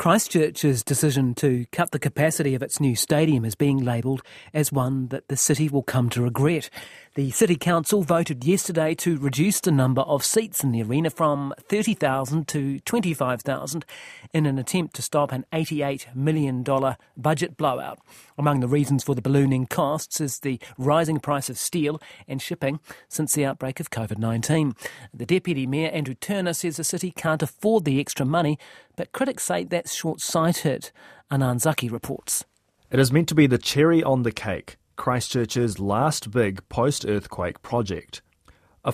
Christchurch's decision to cut the capacity of its new stadium is being labelled as one that the city will come to regret. The City Council voted yesterday to reduce the number of seats in the arena from 30,000 to 25,000 in an attempt to stop an $88 million budget blowout. Among the reasons for the ballooning costs is the rising price of steel and shipping since the outbreak of COVID-19. The Deputy Mayor, Andrew Turner, says the city can't afford the extra money, but critics say that's short-sighted. Anand Zaki reports. It is meant to be the cherry on the cake, Christchurch's last big post-earthquake project. A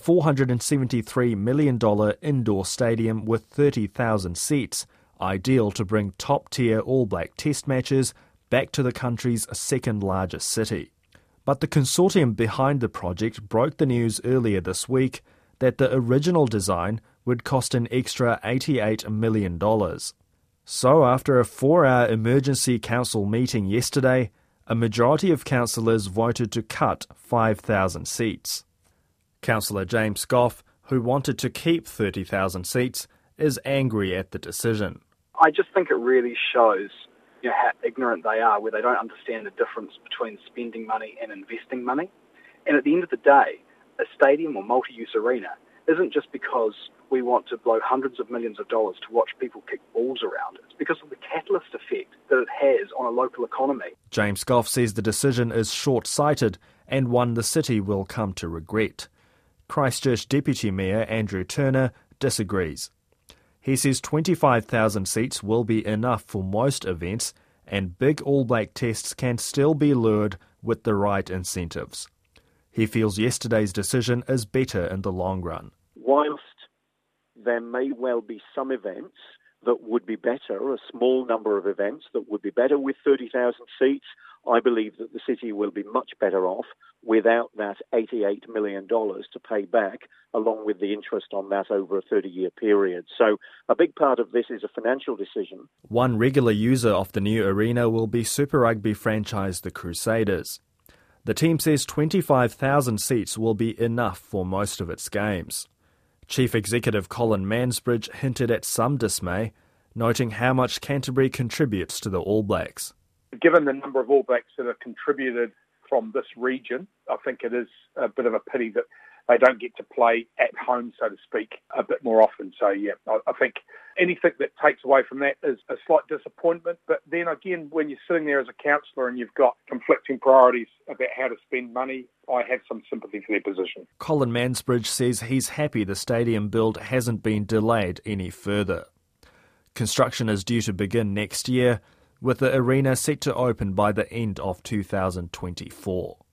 $473 million indoor stadium with 30,000 seats, ideal to bring top-tier All Black Test matches back to the country's second largest city. But the consortium behind the project broke the news earlier this week that the original design would cost an extra $88 million. So after a 4-hour emergency council meeting yesterday, a majority of councillors voted to cut 5,000 seats. Councillor James Goff, who wanted to keep 30,000 seats, is angry at the decision. I just think it really shows how ignorant they are, where they don't understand the difference between spending money and investing money. And at the end of the day, a stadium or multi-use arena isn't just because we want to blow hundreds of millions of dollars to watch people kick balls around. It's because of the catalyst effect that it has on a local economy. James Goff says the decision is short-sighted and one the city will come to regret. Christchurch Deputy Mayor Andrew Turner disagrees. He says 25,000 seats will be enough for most events and big All Black tests can still be lured with the right incentives. He feels yesterday's decision is better in the long run. Whilst there may well be some events that would be better, a small number of events that would be better with 30,000 seats, I believe that the city will be much better off without that $88 million to pay back, along with the interest on that over a 30-year period. So a big part of this is a financial decision. One regular user of the new arena will be Super Rugby franchise the Crusaders. The team says 25,000 seats will be enough for most of its games. Chief Executive Colin Mansbridge hinted at some dismay, noting how much Canterbury contributes to the All Blacks. Given the number of All Blacks that have contributed from this region, I think it is a bit of a pity that they don't get to play at home, so to speak, a bit more often. So, yeah, I think anything that takes away from that is a slight disappointment. But then again, when you're sitting there as a councillor and you've got conflicting priorities about how to spend money, I have some sympathy for their position. Colin Mansbridge says he's happy the stadium build hasn't been delayed any further. Construction is due to begin next year, with the arena set to open by the end of 2024.